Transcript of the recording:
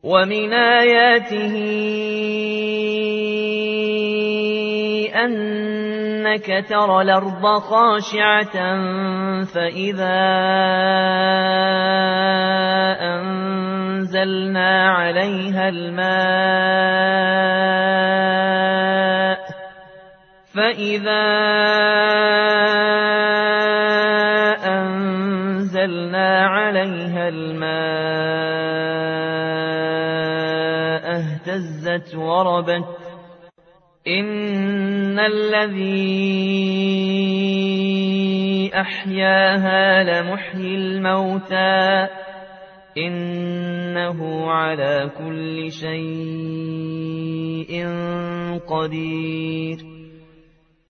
ومن آياته أنك ترى الأرض خاشعة فإذا أنزلنا عليها الماء اهتزت وربت إن الذي أحياها لمحيي الموتى إنه على كل شيء قدير